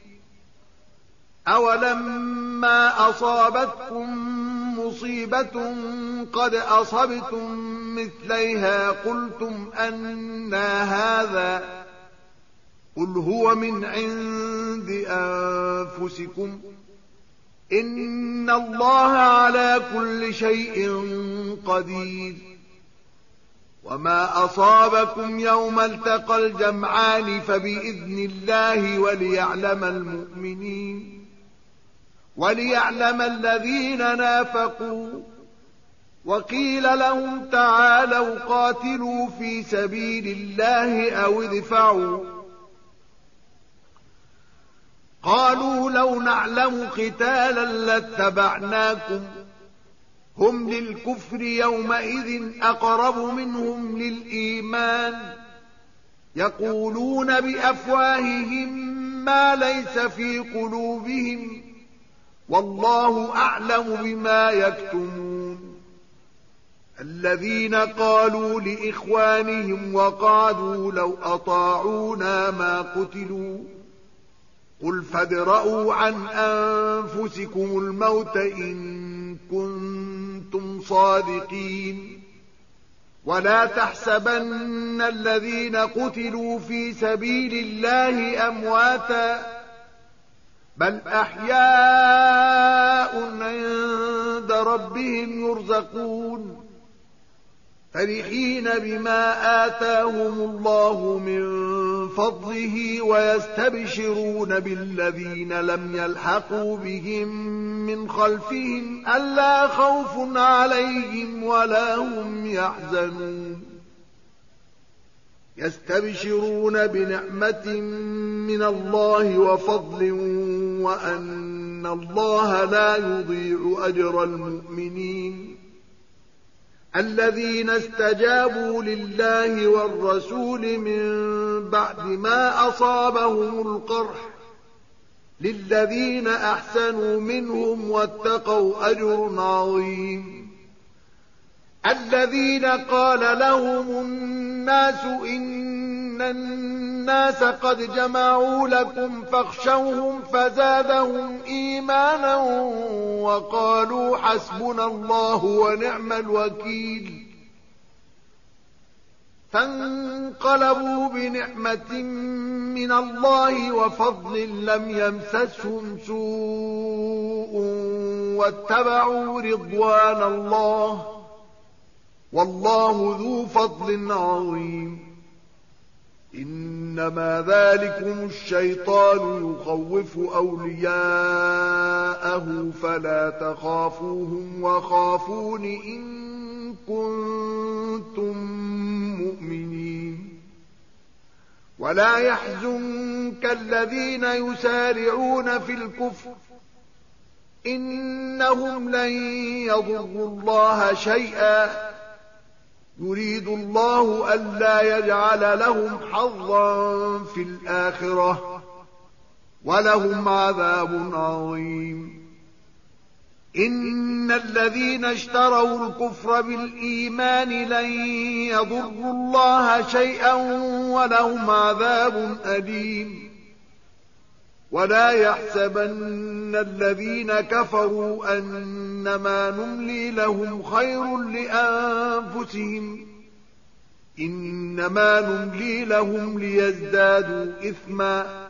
أولما أصابتكم مصيبة قد أصبتم مثليها قلتم أنى هذا قل هو من عند أنفسكم إن الله على كل شيء قدير. وما أصابكم يوم التقى الجمعان فبإذن الله وليعلم المؤمنين وليعلم الذين نافقوا. وقيل لهم تعالوا قاتلوا في سبيل الله أو ادفعوا قالوا لو نعلم قتالا لاتبعناكم هم للكفر يومئذ أقرب منهم للإيمان يقولون بأفواههم ما ليس في قلوبهم والله أعلم بما يكتمون. الذين قالوا لإخوانهم وقعدوا لو أطاعونا ما قتلوا قل فادرءوا عن أنفسكم الموت إن كنتم صادقين. ولا تحسبن الذين قتلوا في سبيل الله أمواتا بل أحياء عند ربهم يرزقون فرحين بما آتاهم الله من فضله ويستبشرون بالذين لم يلحقوا بهم من خلفهم ألا خوف عليهم ولا هم يحزنون. يستبشرون بنعمة من الله وفضل وأن الله لا يضيع أجر المؤمنين. الذين استجابوا لله والرسول من بعد ما أصابهم القرح للذين أحسنوا منهم واتقوا أجر عظيم. الذين قال لهم الناس إن الناس قد جمعوا لكم فاخشوهم فزادهم إيمانا وقالوا حسبنا الله ونعم الوكيل. فانقلبوا بنعمة من الله وفضل لم يمسسهم سوء واتبعوا رضوان الله والله ذو فضل عظيم. إنما ذلكم الشيطان يخوف أولياءه فلا تخافوهم وخافون إن كنتم مؤمنين. ولا يحزنك الذين يسارعون في الكفر إنهم لن يضروا الله شيئا يريد الله ألا يجعل لهم حظا في الآخرة ولهم عذاب عظيم. إن الذين اشتروا الكفر بالإيمان لن يضروا الله شيئا ولهم عذاب أليم. ولا يحسبن الذين كفروا أنما نملي لهم خير لأنفسهم إنما نملي لهم ليزدادوا إثما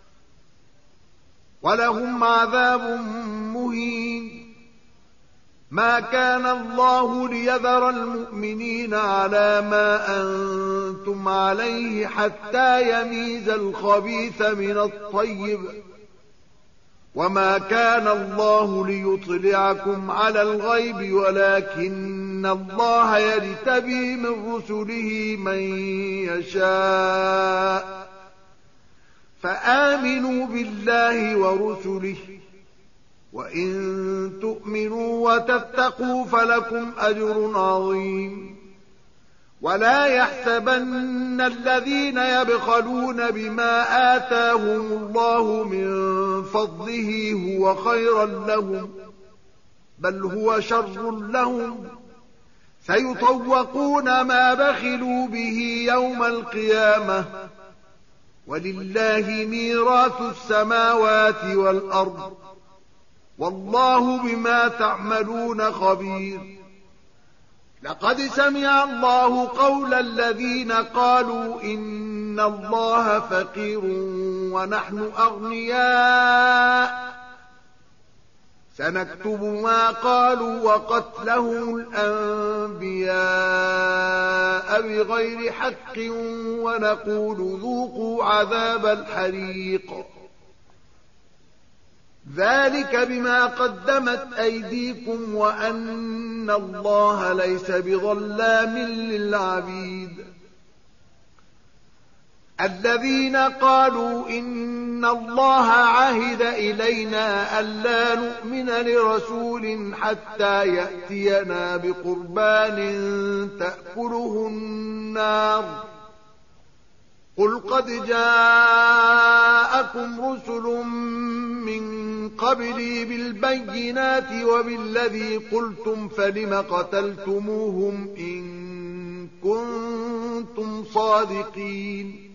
ولهم عذاب مهين. ما كان الله ليذر المؤمنين على ما أنتم عليه حتى يميز الخبيث من الطيب وما كان الله ليطلعكم على الغيب ولكن الله يجتبي من رسله من يشاء فآمنوا بالله ورسله وإن تؤمنوا وتتقوا فلكم أجر عظيم. ولا يحسبن الذين يبخلون بما آتاهم الله من فضله هو خيرا لهم، بل هو شر لهم، سيطوقون ما بخلوا به يوم القيامة، ولله ميراث السماوات والأرض، والله بما تعملون خبير. لقد سمع الله قول الذين قالوا إن الله فقير ونحن أغنياء، سنكتب ما قالوا وقتلهم الأنبياء بغير حق ونقول ذوقوا عذاب الحريق، ذلك بما قدمت أيديكم وأن الله ليس بظلام للعبيد. الذين قالوا إن الله عهد إلينا ألا نؤمن لرسول حتى يأتينا بقربان تأكله النار، قل قد جاءكم رسل من قبلي بالبينات وبالذي قلتم فلم قتلتموهم إن كنتم صادقين.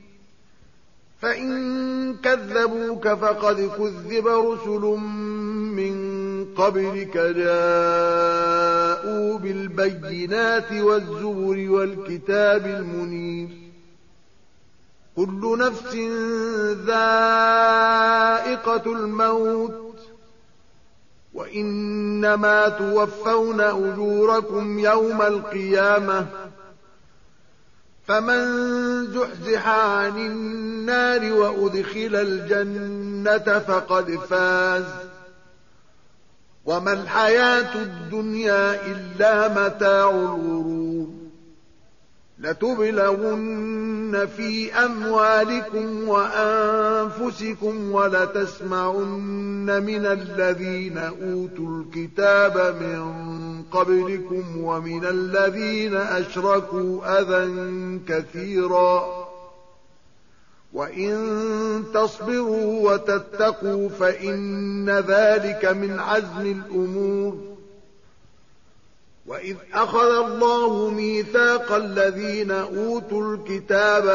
فإن كذبوك فقد كذب رسل من قبلك جاءوا بالبينات والزبر والكتاب المنير. كل نفس ذائقة الموت، وإنما توفون أجوركم يوم القيامة، فمن زحزح عن النار وأدخل الجنة فقد فاز، وما الحياة الدنيا إلا متاع الغرور. لتبلغن في أموالكم وأنفسكم ولتسمعن من الذين أوتوا الكتاب من قبلكم ومن الذين أشركوا أذى كثيرا، وإن تصبروا وتتقوا فإن ذلك من عزم الأمور. وإذ أخذ الله ميثاق الذين أوتوا الكتاب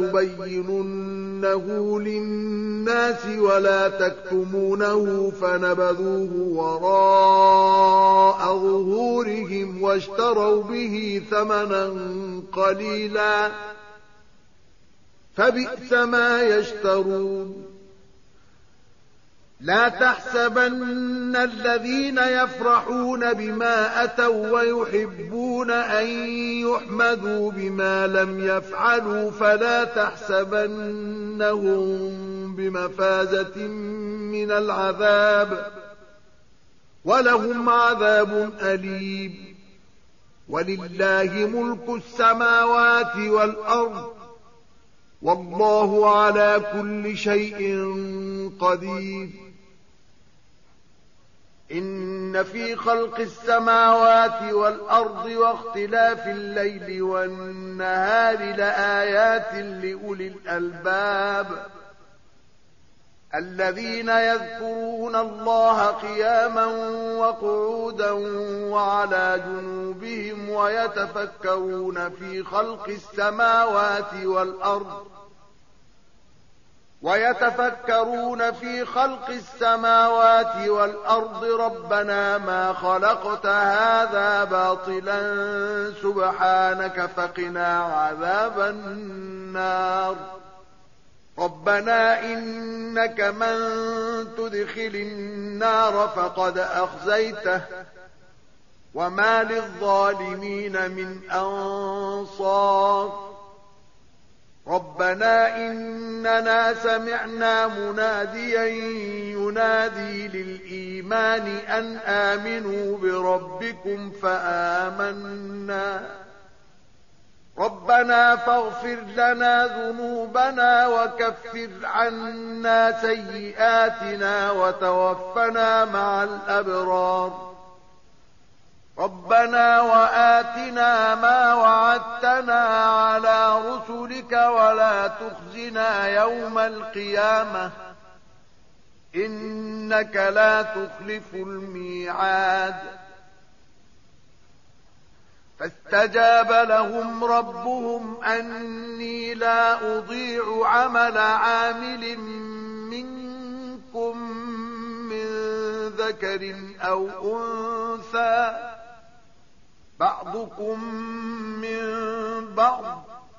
لتبيننه للناس ولا تكتمونه فنبذوه وراء ظهورهم واشتروا به ثمنا قليلا فبئس ما يشترون. لا تحسبن الذين يفرحون بما أتوا ويحبون أن يحمدوا بما لم يفعلوا فلا تحسبنهم بمفازة من العذاب، ولهم عذاب أليم. ولله ملك السماوات والأرض، والله على كل شيء قدير. إن في خلق السماوات والأرض واختلاف الليل والنهار لآيات لأولي الألباب، الذين يذكرون الله قياما وقعودا وعلى جنوبهم ويتفكرون في خلق السماوات والأرض ويتفكرون في خلق السماوات والأرض ربنا ما خلقت هذا باطلا سبحانك فقنا عذاب النار. ربنا إنك من تدخل النار فقد أخزيته وما للظالمين من أنصار. ربنا إننا سمعنا مناديا ينادي للإيمان أن آمنوا بربكم فآمنا ربنا فاغفر لنا ذنوبنا وكفر عنا سيئاتنا وتوفنا مع الأبرار ربنا وآتنا ما وعدتنا على رسلك ولا تخزنا يوم القيامة إنك لا تخلف الميعاد فاستجاب لهم ربهم أني لا أضيع عمل عامل منكم من ذكر أو أنثى بعضكم من بعض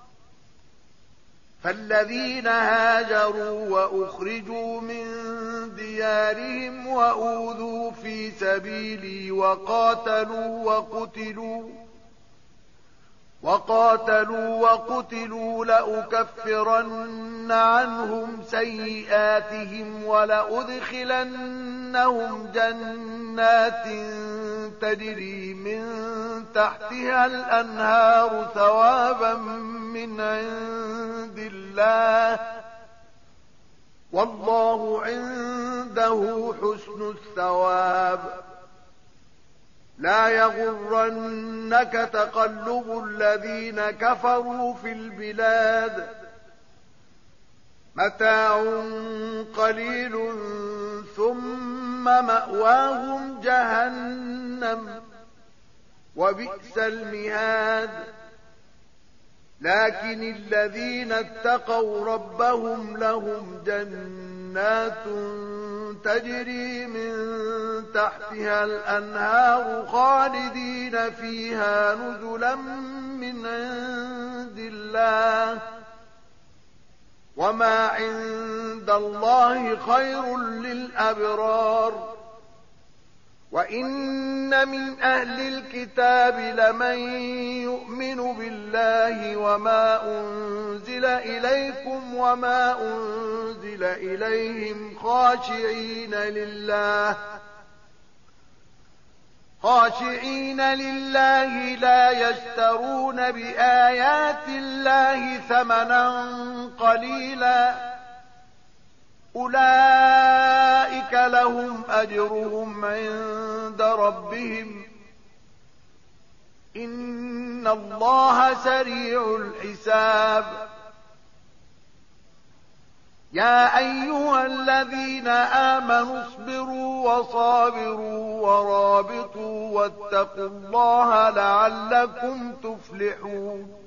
فالذين هاجروا وأخرجوا من ديارهم وأوذوا في سبيلي وقاتلوا وقتلوا وقاتلوا وقتلوا لأكفرن عنهم سيئاتهم ولأدخلنهم جنات تجري من تحتها الأنهار ثوابا من عند الله والله عنده حسن الثواب لا يغرنك تقلب الذين كفروا في البلاد متاع قليل ثم مأواهم جهنم وبئس المهاد لكن الذين اتقوا ربهم لهم جنات تجري من تحتها الأنهار خالدين فيها نزلا من عند الله وما عند الله خير للأبرار وإن من أهل الكتاب لمن يؤمن بالله وما أنزل إليكم وما أنزل إليهم خاشعين لله خاشعين لله لا يشترون بآيات الله ثمنا قليلا أولئك لهم أجرهم عند ربهم إن الله سريع الحساب يا أيها الذين آمنوا اصبروا وصابروا ورابطوا واتقوا الله لعلكم تفلحون